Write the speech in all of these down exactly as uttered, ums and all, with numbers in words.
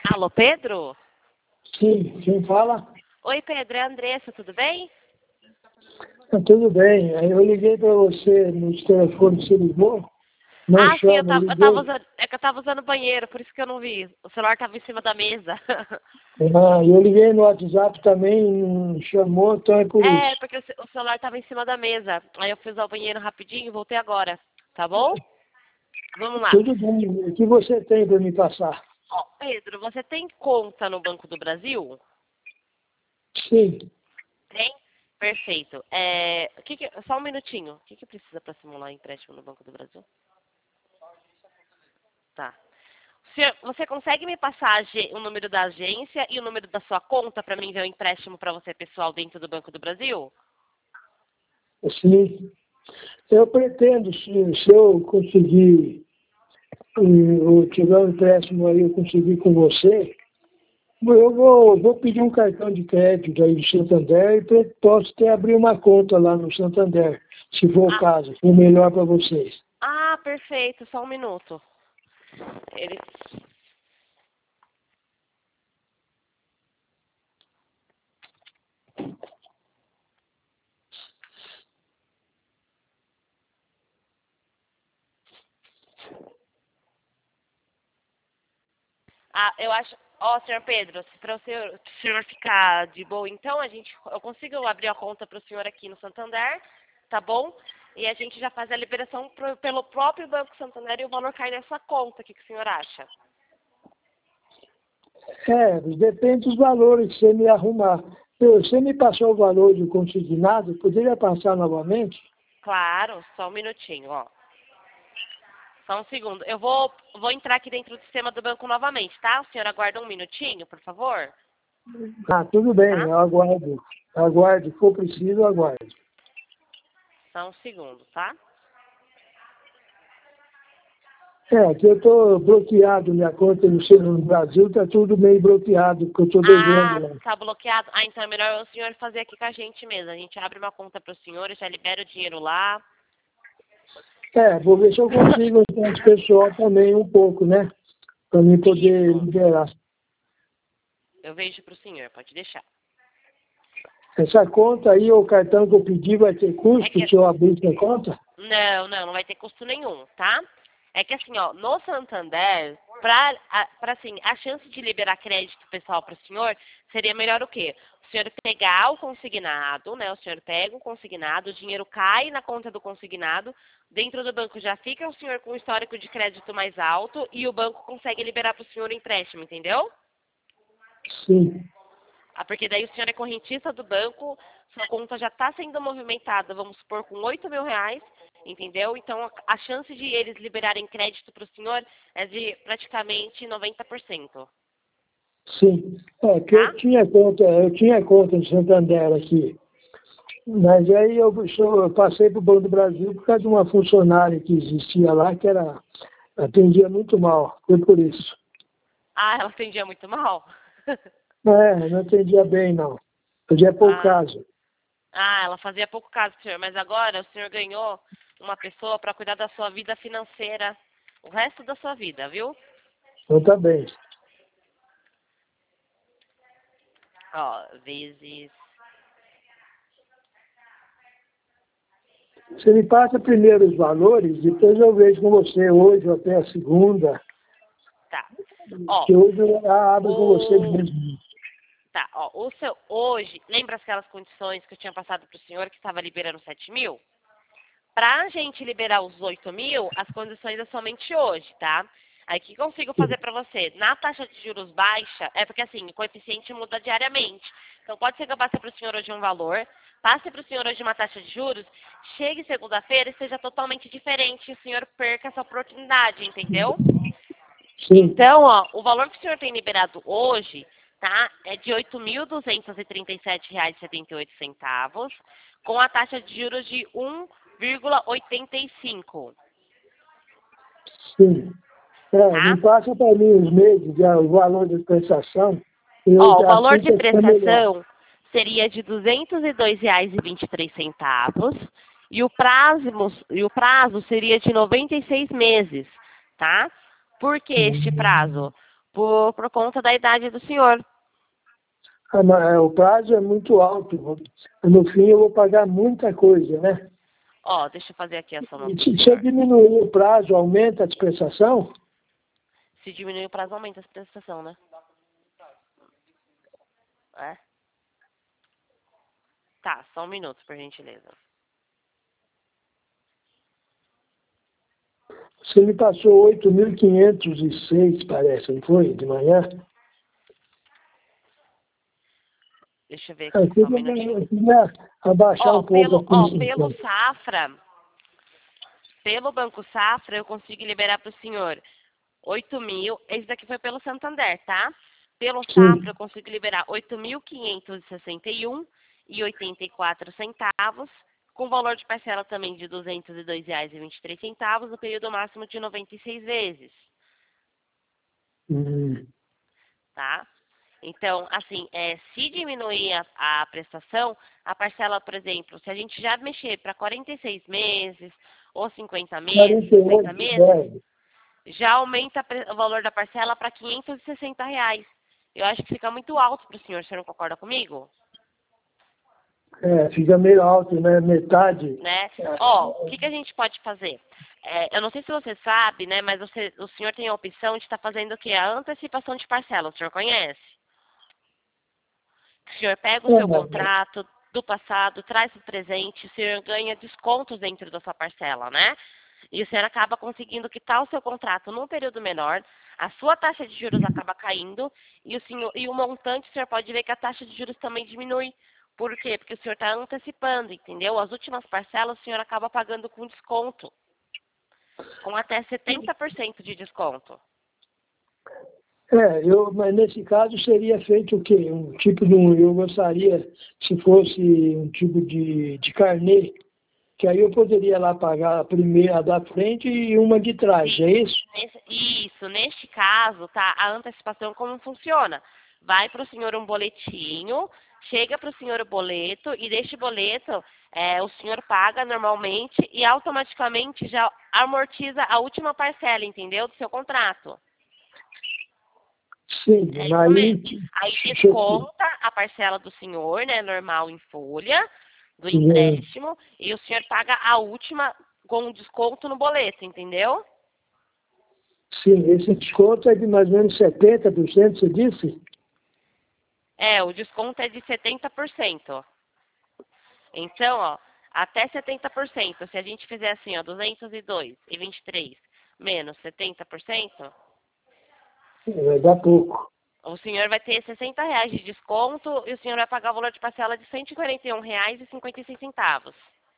Alô, Pedro? Sim, quem fala? Oi, Pedro, é a Andressa, tudo bem? Ah, tudo bem. Aí eu liguei para você no telefone que você ligou. Não Ah, sim, eu chama, eu tava, eu tava liguei. usando, é que eu tava usando o banheiro, por isso que eu não vi. O celular tava em cima da mesa. Ah, eu liguei no WhatsApp também, não chamou, então é por É, isso. porque o ce- o celular tava em cima da mesa. Aí eu fui usar o banheiro rapidinho e voltei agora, tá bom? Vamos lá. Tudo bem. O que você tem para me passar? Ó, Pedro, você tem conta no Banco do Brasil? Sim. Tem? Perfeito. É, o que que- só um minutinho. O que, que precisa para simular empréstimo no Banco do Brasil? Tá. Senhor, você consegue me passar a age- o número da agência e o número da sua conta para mim ver o empréstimo para você pessoal dentro do Banco do Brasil? Sim. Eu pretendo, se, se eu conseguir, eh, eu tiver um empréstimo aí, eu conseguir com você, eu vou, vou pedir um cartão de crédito aí do Santander e pre- posso até abrir uma conta lá no Santander, se for o Ah, caso, se for melhor para vocês. ah, perfeito. Só um minuto. Ele... Ah, eu acho. Ó, senhor Pedro, para o senhor, o senhor ficar de boa, então a gente, eu consigo abrir a conta para o senhor aqui no Santander, tá bom? E a gente já faz a liberação pro- pelo próprio Banco Santander e o valor cai nessa conta. O que, que o senhor acha? É, depende dos valores que você me arrumar. Eu- Você me passou o valor do consignado, poderia passar novamente? Claro, só um minutinho, ó. Só um segundo. Eu vou, vou entrar aqui dentro do sistema do banco novamente, tá? O senhor aguarda um minutinho, por favor, Ah, tudo bem, tá? eu aguardo. Aguardo, se for preciso, eu aguardo. Só um segundo, tá? É, que eu estou bloqueado, minha conta no seu- no Brasil está tudo meio bloqueado, porque eu estou devendo Ah, lá. tá bloqueado? Ah, então é melhor o senhor fazer aqui com a gente mesmo. A gente abre uma conta para o senhor, já libera o dinheiro lá. É, vou ver se eu consigo então, esse pessoal também um pouco, né? Para mim poder Isso, liberar. eu vejo para o senhor, pode deixar. Essa conta aí, o cartão que eu pedi, vai ter É custo que se eu abrir essa conta? Não, não, não vai ter custo nenhum, tá? É que assim, ó, no Santander, pra, a- pra assim, a chance de liberar crédito pessoal para o senhor seria melhor o quê? O senhor pegar o consignado, né? O senhor pega o consignado, o dinheiro cai na conta do consignado, dentro do banco já fica o senhor com um histórico de crédito mais alto e o banco consegue liberar para o senhor o empréstimo, entendeu? Sim. Ah, porque daí o senhor é correntista do banco, sua conta já está sendo movimentada, vamos supor, com oito mil reais, entendeu? Então a, a chance de eles liberarem crédito para o senhor é de praticamente noventa por cento, Sim, é que eu tá? tinha conta, eu tinha conta em Santander aqui, mas aí eu, sou- eu passei para o Banco do Brasil por causa de uma funcionária que existia lá que era, atendia muito mal, foi por isso. Ah, ela atendia muito mal? É, não atendia bem não, fazia pouco ah, caso. ah, ela fazia pouco caso, senhor, mas agora o senhor ganhou uma pessoa para cuidar da sua vida financeira o resto da sua vida, viu? Então tá bem. Ó, vezes. Você me passa primeiro os valores, depois eu vejo com você hoje ou até a segunda, Tá. Ó, que hoje eu abro com você o, mesmo. Tá, ó, o seu, hoje, lembra aquelas condições que eu tinha passado para o senhor que estava liberando sete mil? Para a gente liberar os oito mil, as condições é somente hoje, tá? Aí o que consigo fazer para você? Na taxa de juros baixa, é porque assim, o coeficiente muda diariamente. Então pode ser que eu passe para o senhor hoje um valor, passe para o senhor hoje uma taxa de juros, chegue segunda-feira e seja totalmente diferente e o senhor perca essa oportunidade, entendeu? Sim, Então, ó, o valor que o senhor tem liberado hoje, tá, é de oito mil duzentos e trinta e sete reais e setenta e oito centavos, com a taxa de juros de um vírgula oitenta e cinco, sim. É, tá? me passa para mim os meses, já, o valor de prestação, eu Ó, o valor assim de que fica melhor. prestação seria de duzentos e dois reais e vinte e três centavos e o prazo, e o prazo seria de noventa e seis meses, tá? Por que este Hum, prazo? por, por conta da idade do senhor. Ah, mas, é, o prazo é muito alto. No fim eu vou pagar muita coisa, né? Ó, deixa eu fazer aqui a soma E pro se, se eu senhor. diminuir o prazo, aumenta a dispensação? Se diminuir o prazo, aumenta a prestação, né? É? Tá, só um minuto, por gentileza. Você me passou oito mil quinhentos e seis, parece, não foi? De manhã? Deixa eu ver Eu aqui, só um queria, minutinho. eu queria abaixar Ó, um pouco pelo, aqui. ó, pelo Então. Safra, pelo Banco Safra, eu consigo liberar para o senhor oito mil. Esse daqui foi pelo Santander, tá? Pelo Safra, eu Sim. consigo liberar oito mil quinhentos e sessenta e um e oitenta e quatro centavos, com valor de parcela também de duzentos e dois reais e vinte e três centavos, no período máximo de noventa e seis vezes, Hum. tá? Então, assim, é, se diminuir a, a prestação, a parcela, por exemplo, se a gente já mexer para quarenta e seis meses, ou cinquenta meses, quarenta e sessenta oito, meses, deve. já aumenta a pre- o valor da parcela para quinhentos e sessenta reais. Eu acho que fica muito alto para o senhor, o senhor não concorda comigo? É, fica meio alto, né? Metade. Né? Ó, o que, que a gente pode fazer? É, eu não sei se você sabe, né, mas você, o senhor tem a opção de estar fazendo o quê? A antecipação de parcela, o senhor conhece? O senhor pega o É, seu mas, contrato do passado, traz o presente, o senhor ganha descontos dentro da sua parcela, né? E o senhor acaba conseguindo quitar o seu contrato num período menor, a sua taxa de juros acaba caindo e o, senhor, e o montante, o senhor pode ver que a taxa de juros também diminui. Por quê? Porque o senhor está antecipando, entendeu? As últimas parcelas o senhor acaba pagando com desconto, com até setenta por cento de desconto. é, eu, mas nesse caso seria feito o quê? Um tipo de um. Eu gostaria, se fosse um tipo de, de carnê, que aí eu poderia lá pagar a primeira da frente e uma de trás, Sim. é isso? Nesse- isso, neste caso, tá? A antecipação como funciona? Vai para o senhor um boletinho, chega para o senhor o boleto e deste boleto é, o senhor paga normalmente e automaticamente já amortiza a última parcela, entendeu? Do seu contrato. É Sim, isso aí. mesmo. Aí Sim, desconta a parcela do senhor, né, normal em folha, do empréstimo, e o senhor paga a última com desconto no boleto, entendeu? sim, esse desconto é de mais ou menos setenta por cento, você disse? É, o desconto é de setenta por cento. Então, ó, até setenta por cento. Se a gente fizer assim, ó, duzentos e dois e vinte e três menos setenta por cento, Vai dar pouco. o senhor vai ter sessenta reais de desconto e o senhor vai pagar o valor de parcela de cento e quarenta e um reais e cinquenta e seis centavos.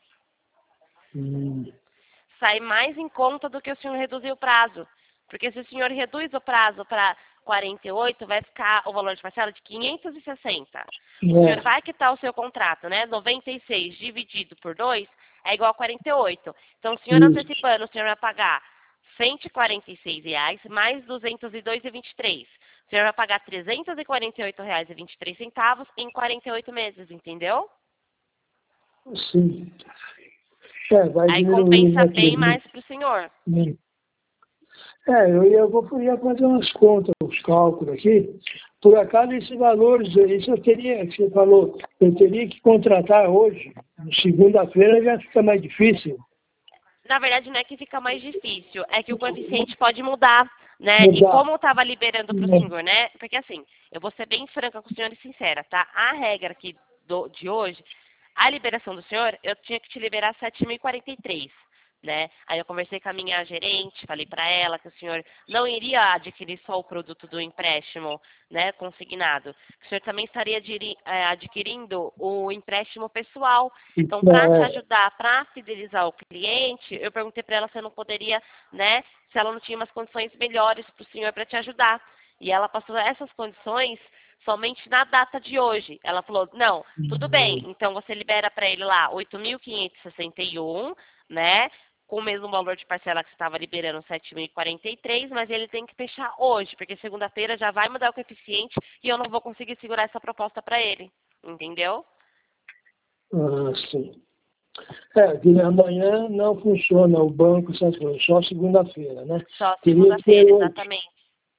Hum, Sai mais em conta do que o senhor reduzir o prazo. Porque se o senhor reduz o prazo para quarenta e oito, vai ficar o valor de parcela de quinhentos e sessenta. O senhor é, vai quitar o seu contrato, né? noventa e seis dividido por dois é igual a quarenta e oito. Então, o senhor isso. antecipando, o senhor vai pagar cento e quarenta e seis reais mais duzentos e dois reais e vinte e três. O senhor vai pagar trezentos e quarenta e oito reais e vinte e três centavos em quarenta e oito meses, entendeu? Sim. É, vai Aí diminuir, compensa né? bem mais para o senhor. Hum. É, eu ia, vou ia fazer umas contas, uns cálculos aqui. Por acaso, esses valores, isso eu teria, que você falou, eu teria que contratar hoje. Segunda-feira já fica mais difícil Na verdade, não é que fica mais difícil, é que o coeficiente pode mudar, né? E mudar. como eu estava liberando para o Né? senhor, né? Porque assim, eu vou ser bem franca com o senhor e sincera, tá? A regra aqui do- de hoje, a liberação do senhor, eu tinha que te liberar sete mil e quarenta e três, né? Aí eu conversei com a minha gerente, falei para ela que o senhor não iria adquirir só o produto do empréstimo, né, consignado. Que o senhor também estaria adiri- eh, adquirindo o empréstimo pessoal. Então, para te É, ajudar, para fidelizar o cliente, eu perguntei para ela se eu não poderia, né, se ela não tinha umas condições melhores para o senhor para te ajudar. E ela passou essas condições somente na data de hoje. Ela falou, não, tudo bem, então você libera para ele lá oito mil quinhentos e sessenta e um, né, com o mesmo valor de parcela que você estava liberando, sete mil e quarenta e três, mas ele tem que fechar hoje, porque segunda-feira já vai mudar o coeficiente e eu não vou conseguir segurar essa proposta para ele. Entendeu? ah, sim. É, que amanhã não funciona o banco, essas coisas, só segunda-feira, né? Só Teria que ser segunda-feira, hoje. exatamente.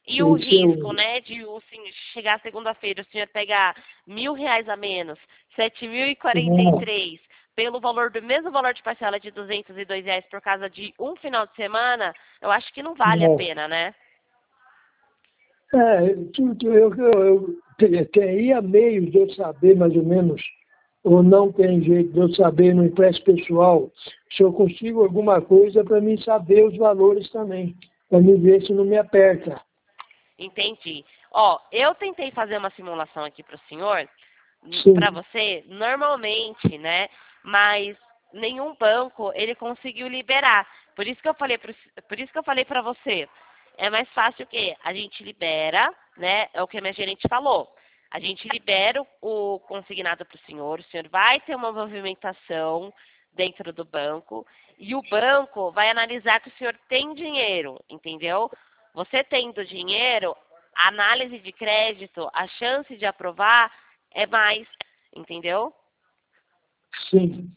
E o Esse é risco, o... né, de o senhor chegar segunda-feira, o senhor pegar mil reais a menos, sete mil e quarenta e Ah, três, pelo valor do mesmo valor de parcela de duzentos e dois reais por causa de um final de semana, eu acho que não vale a é. pena, né? É, tu- tu- eu, eu, eu te- teria meios de eu saber mais ou menos, ou não tem jeito de eu saber no empréstimo pessoal, se eu consigo alguma coisa para mim saber os valores também, para me ver se não me aperta. Entendi. Ó, eu tentei fazer uma simulação aqui para o senhor, para Sim, você, normalmente, né? Mas nenhum banco ele conseguiu liberar. Por isso que eu falei, pro- por isso que eu falei para você. É mais fácil que a gente libera, né? É o que a minha gerente falou. A gente libera o o consignado para o senhor, o senhor vai ter uma movimentação dentro do banco e o banco vai analisar que o senhor tem dinheiro, entendeu? Você tendo dinheiro, a análise de crédito, a chance de aprovar é mais, entendeu? sim.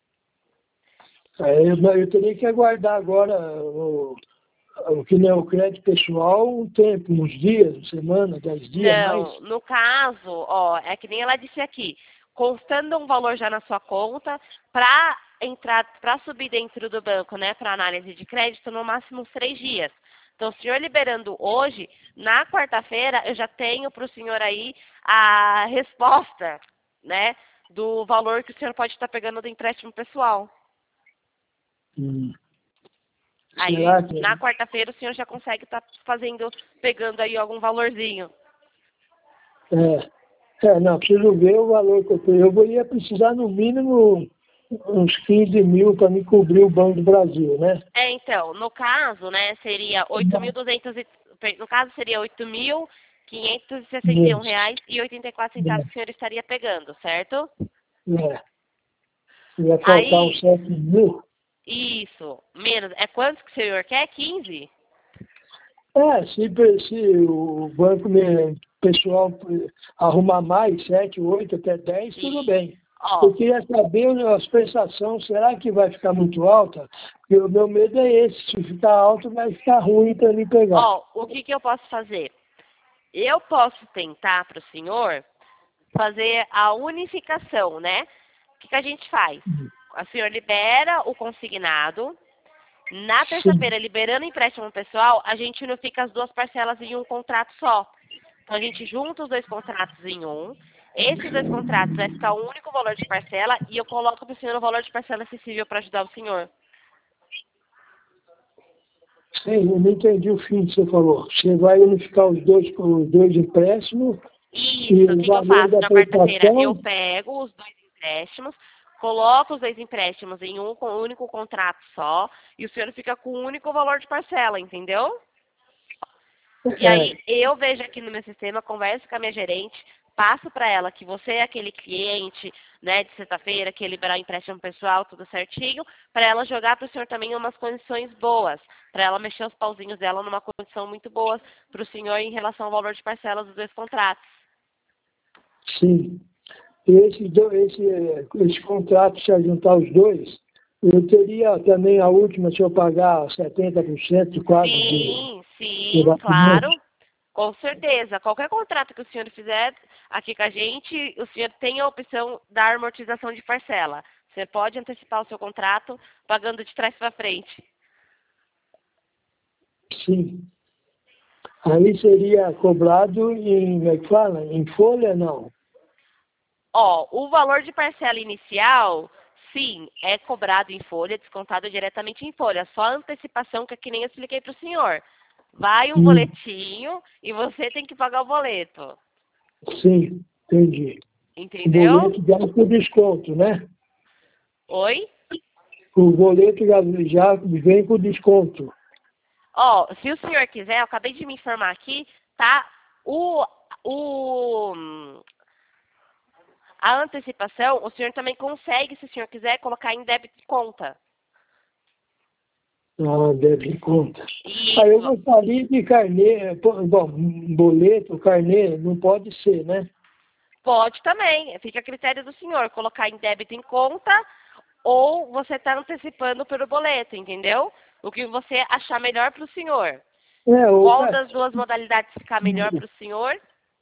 É, eu, eu teria que aguardar agora o, o que não é o crédito pessoal um tempo, uns dias, semana, dez dias mais. Não, no caso, ó, é que nem ela disse aqui, constando um valor já na sua conta, para entrar, para subir dentro do banco, né, para análise de crédito, no máximo uns três dias. Então, o senhor liberando hoje, na quarta-feira, eu já tenho para o senhor aí a resposta, né, do valor que o senhor pode estar pegando do empréstimo pessoal. Hum. Aí, Será na que... quarta-feira, o senhor já consegue estar fazendo, pegando aí algum valorzinho. É, é, não, preciso ver o valor que eu tenho. Eu vou- ia precisar no mínimo uns quinze mil para me cobrir o Banco do Brasil, né? É, então, no caso, né, seria oito mil e duzentos e no caso seria oito mil quinhentos e sessenta e um Isso. reais e oitenta e quatro centavos que o senhor estaria pegando, certo? É, ia faltar uns Aí, sete mil. isso, menos, é quanto que o senhor quer? Quinze. É, se, se o banco me, pessoal arrumar mais, sete, oito, até dez, tudo Sim. bem. Ó, Eu queria saber as prestações, será que vai ficar muito alta? Porque o meu medo é esse, se ficar alto vai ficar ruim para me pegar. ó, o que que eu posso fazer? Eu posso tentar para o senhor fazer a unificação, né? O que que a gente faz? O senhor libera o consignado. Na Sim, terça-feira, liberando empréstimo pessoal, a gente unifica as duas parcelas em um contrato só. Então, a gente junta os dois contratos em um. Esses dois contratos vai ficar um único valor de parcela e eu coloco para o senhor o valor de parcela acessível para ajudar o senhor. sim, eu não entendi o fim que você falou. Você vai unificar os dois com os dois empréstimos e Isso, o o que, que eu valor faço? da Na quarta-feira, eu prestação? pego os dois empréstimos, coloco os dois empréstimos em um, com um único contrato só e o senhor fica com um único valor de parcela, entendeu? E aí É, eu vejo aqui no meu sistema, converso com a minha gerente, passo para ela que você é aquele cliente, né, de sexta-feira, que ia liberar o empréstimo pessoal, tudo certinho, para ela jogar para o senhor também umas condições boas, para ela mexer os pauzinhos dela numa condição muito boa para o senhor em relação ao valor de parcelas dos dois contratos. sim. E esse, do- esse, esse contrato, se eu juntar os dois, eu teria também a última, se eu pagar setenta por cento quase de, Sim, de sim, batimento. claro. Com certeza. Qualquer contrato que o senhor fizer aqui com a gente, o senhor tem a opção da amortização de parcela. Você pode antecipar o seu contrato pagando de trás para frente. Sim. Aí seria cobrado em, como é que fala? Em folha, não. Ó, o valor de parcela inicial, sim, é cobrado em folha, descontado diretamente em folha. Só a antecipação, que é que nem eu expliquei para o senhor. Vai um Hum, boletinho e você tem que pagar o boleto. sim, entendi. O Entendeu? boleto já com desconto, né? Oi? O boleto já, já vem com desconto. Ó, se o senhor quiser, eu acabei de me informar aqui, tá? O, o, a antecipação, o senhor também consegue, se o senhor quiser, colocar em débito de conta. Ah, deve conta. Ah, eu Isso. gostaria de carnê, pô, bom, boleto, carnê, não pode ser, né? Pode também, fica a critério do senhor, colocar em débito em conta ou você está antecipando pelo boleto, entendeu? O que você achar melhor para o senhor. É, o Qual ca- das duas modalidades ficar melhor para o senhor?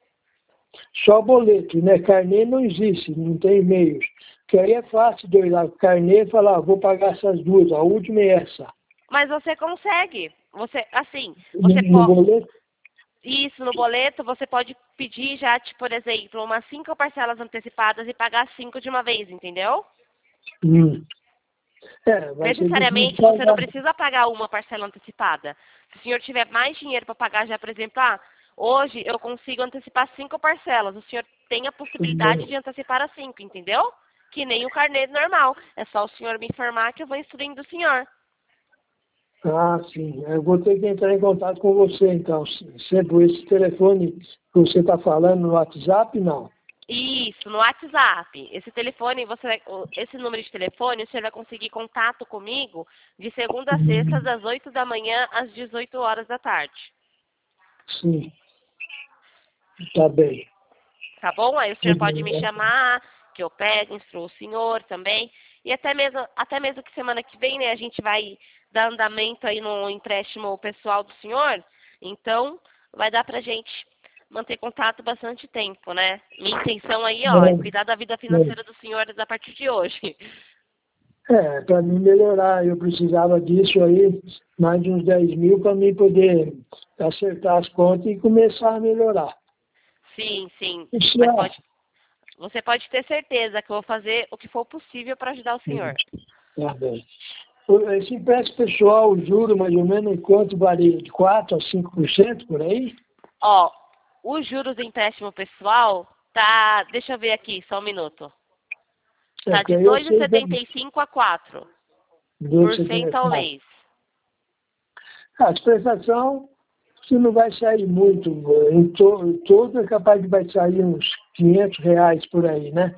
Só boleto, né? Carnê não existe, não tem meios. Que aí é fácil de eu ir lá com carnê e falar, ah, vou pagar essas duas, a última é essa. Mas você consegue. Você, assim, No, você no pode. boleto? Isso, no boleto, você pode pedir já, tipo, por exemplo, umas cinco parcelas antecipadas e pagar cinco de uma vez, entendeu? Hum. É, vai ser difícil Necessariamente, você não pagar. precisa pagar uma parcela antecipada. Se o senhor tiver mais dinheiro para pagar já, por exemplo, ah, hoje eu consigo antecipar cinco parcelas, o senhor tem a possibilidade de antecipar as cinco, entendeu? Que nem o carnê normal. É só o senhor me informar que eu vou instruindo o senhor. Ah, sim. Eu vou ter que entrar em contato com você, então. Sempre esse telefone que você está falando no WhatsApp, não. Isso, no WhatsApp. Esse telefone, você vai- o- esse número de telefone, o senhor vai conseguir contato comigo de segunda a sexta, das oito da manhã às dezoito horas da tarde. Sim, tá bem. Tá bom? Aí o senhor pode me chamar, que eu pego, instruo o senhor também. E até mesmo, até mesmo que semana que vem, né, a gente vai dar andamento aí no empréstimo pessoal do senhor. Então, vai dar pra gente manter contato bastante tempo, né? Minha intenção aí, ó, é Bom, cuidar da vida bom. financeira dos senhores a partir de hoje. É, para mim melhorar, eu precisava disso aí, mais de uns dez mil para mim poder acertar as contas e começar a melhorar. Sim, sim. Isso Mas é. pode, você pode ter certeza que eu vou fazer o que for possível para ajudar o senhor. Tá bem. O- Esse empréstimo pessoal, o juro mais ou menos em quanto varia? De quatro a cinco por cento por aí? Ó, os juros do empréstimo pessoal tá, deixa eu ver aqui, só um minuto. É, Tá porque de aí eu dois vírgula sei setenta que e cinco a quatro dois por setenta cento e ao quatro. mês. A prestação, se não vai sair muito, em to, todo é capaz de vai sair uns quinhentos reais por aí, né?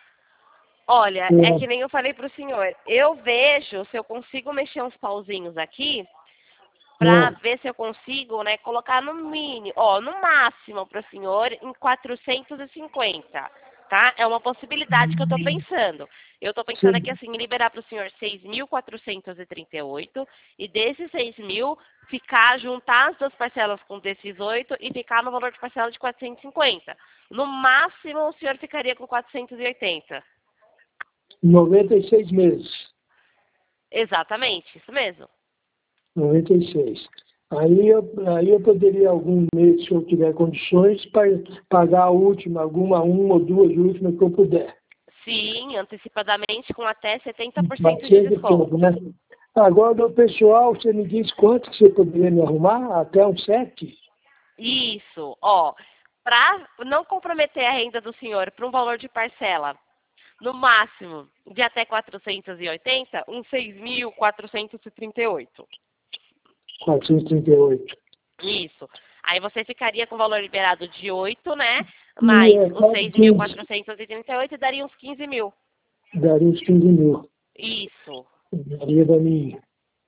Olha, é É. que nem eu falei pro senhor. Eu vejo se eu consigo mexer uns pauzinhos aqui pra É. ver se eu consigo, né, colocar no mínimo, ó, no máximo pro senhor em quatrocentos e cinquenta, tá? É uma possibilidade que eu tô pensando. Eu tô pensando aqui Sim. assim, em liberar pro senhor seis mil quatrocentos e trinta e oito e desses seis mil ficar, juntar as duas parcelas com desses oito e ficar no valor de parcela de quatrocentos e cinquenta. No máximo, o senhor ficaria com quatrocentos e oitenta. noventa e seis meses. Exatamente, isso mesmo. noventa e seis. Aí eu, aí eu poderia, algum mês, se eu tiver condições, para pagar a última, alguma, uma ou duas últimas que eu puder. Sim, antecipadamente com até setenta por Vai cento de ser de tudo, desconto. né? Agora, do pessoal, você me diz quanto que você poderia me arrumar? Até um sete? Isso, ó, para não comprometer a renda do senhor para um valor de parcela no máximo de até quatrocentos e oitenta, um seis mil quatrocentos e trinta e oito. quatrocentos e trinta e oito. Isso. Aí você ficaria com o valor liberado de oito, né? E Mais é os quase seis mil quinze, quatrocentos e trinta e oito daria uns quinze mil. daria uns quinze mil. Isso. Daria da minha.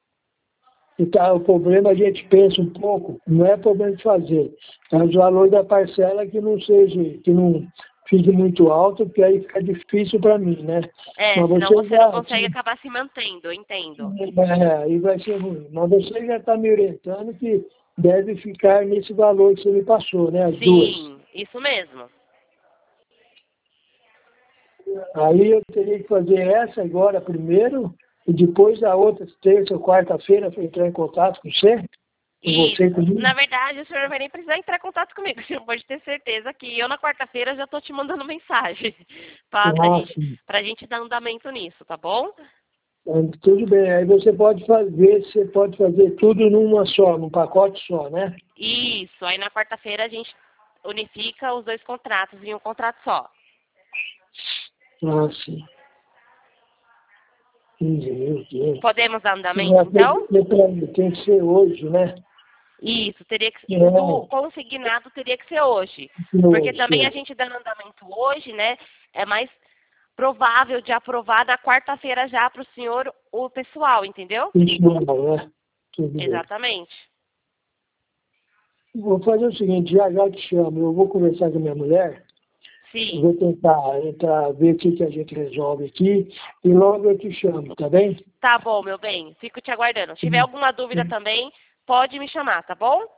Então, o problema a gente pensa um pouco, não é problema de fazer, mas o valor da parcela que não seja, que não fique muito alto, porque aí fica difícil para mim, né? É, Mas senão você você não já, consegue acabar se mantendo, eu entendo. é, aí vai ser ruim. Mas você já está me orientando que deve ficar nesse valor que você me passou, né? As duas. Sim, isso mesmo. Aí eu teria que fazer essa agora primeiro, e depois a outra, terça ou quarta-feira, para entrar em contato com você, com você e Isso. comigo. Na verdade, o senhor não vai nem precisar entrar em contato comigo. O senhor pode ter certeza que eu, na quarta-feira, já estou te mandando mensagem pra, pra, Ah, gente, sim. pra gente dar andamento nisso, tá bom? Ah, tudo bem, aí você pode fazer, você pode fazer tudo numa só, num pacote só, né? Isso. Aí, na quarta-feira, a gente unifica os dois contratos em um contrato só. Ah, sim. quinze mil, Deus. Podemos dar andamento, Ah, então? Tem, tem, tem que ser hoje, né? Isso, teria que, É, o do consignado teria que ser hoje. Porque hoje, também a sim. gente dando andamento hoje, né, é mais provável de aprovar na quarta-feira já para o senhor o pessoal, entendeu? Isso não, né? Tudo bem. Exatamente. Vou fazer o seguinte, já já te chamo, eu vou conversar com a minha mulher, eu Sim. vou tentar entrar, ver o que, que a gente resolve aqui, e logo eu te chamo, tá bem? Tá bom, meu bem. Fico te aguardando. Se tiver alguma dúvida também, pode me chamar, tá bom?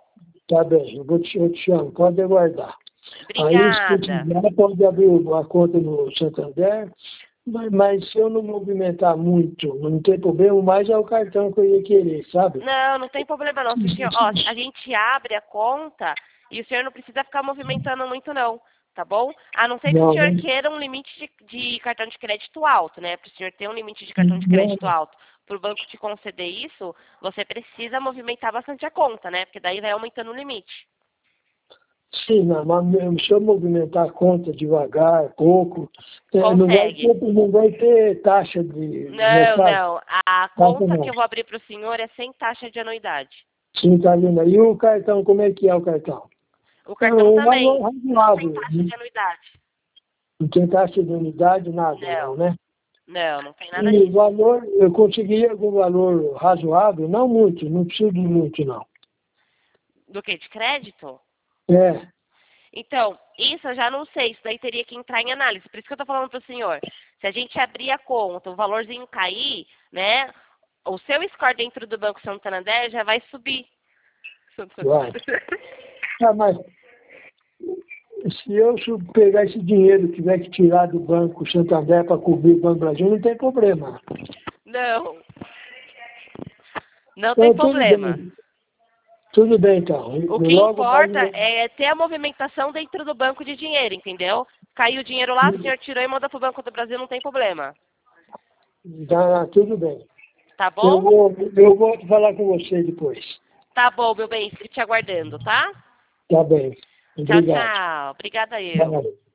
Tá bem, eu, vou te, eu te chamo, pode aguardar. Aí, se Obrigada. quiser, pode abrir a conta no Santander, mas, mas se eu não movimentar muito, não tem problema, mais é o cartão que eu ia querer, sabe? Não, não tem problema não. Se o senhor, ó, a gente abre a conta e o senhor não precisa ficar movimentando muito não, tá bom? A não ser que o Não, senhor não, queira um limite de, de cartão de crédito alto, né? Para o senhor ter um limite de cartão de crédito não, alto, para o banco te conceder isso, você precisa movimentar bastante a conta, né? Porque daí vai aumentando o limite. sim, não, mas se eu movimentar a conta devagar, pouco, é, não vai Consegue. ter, não vai ter taxa de Não, mercado. não. A Taxa conta não. que eu vou abrir para o senhor é sem taxa de anuidade. Sim, tá vendo aí. E o cartão, como é que é o cartão? O É cartão um também valor não tem razoável. taxa de anuidade. Não tem taxa de unidade, nada, não, Não, né? não, não tem nada E o disso. valor, eu consegui algum valor razoável, não muito, não preciso de muito, não. Do que? De crédito? É, Então, isso eu já não sei, isso daí teria que entrar em análise. Por isso que eu estou falando para o senhor. Se a gente abrir a conta, o valorzinho cair, né? O seu score dentro do Banco Santander já vai subir. vai. Ah, mas se eu su- pegar esse dinheiro e tiver que tirar do Banco Santander para cobrir o Banco Brasil, não tem problema. Não, não tem Então, tudo problema. bem. Tudo bem, então. O Eu que logo importa mais... é ter a movimentação dentro do banco de dinheiro, entendeu? Caiu o dinheiro lá, o senhor tirou e mandou para o Banco do Brasil, não tem problema. Tá, tudo bem. Tá Eu bom? vou, eu vou falar com você depois. Tá bom, meu bem, fico te aguardando, tá? Tá bem. Tchau, Obrigado. tchau. Obrigada eu. Valeu.